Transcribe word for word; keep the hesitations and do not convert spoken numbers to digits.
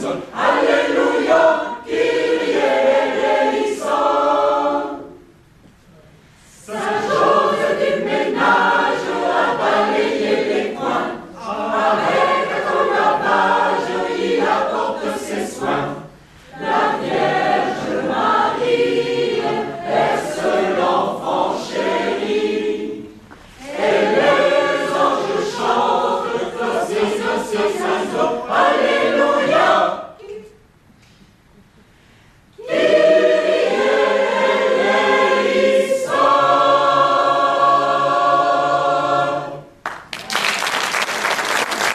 sonne. Alléluia, Kyrie eleison. Saint Joseph du ménage a balayé les coins. Avec un grand lavage, il apporte ses soins. La Vierge Marie est l'enfant chéri. Et les anges chantent, Sis, Sis, Sis,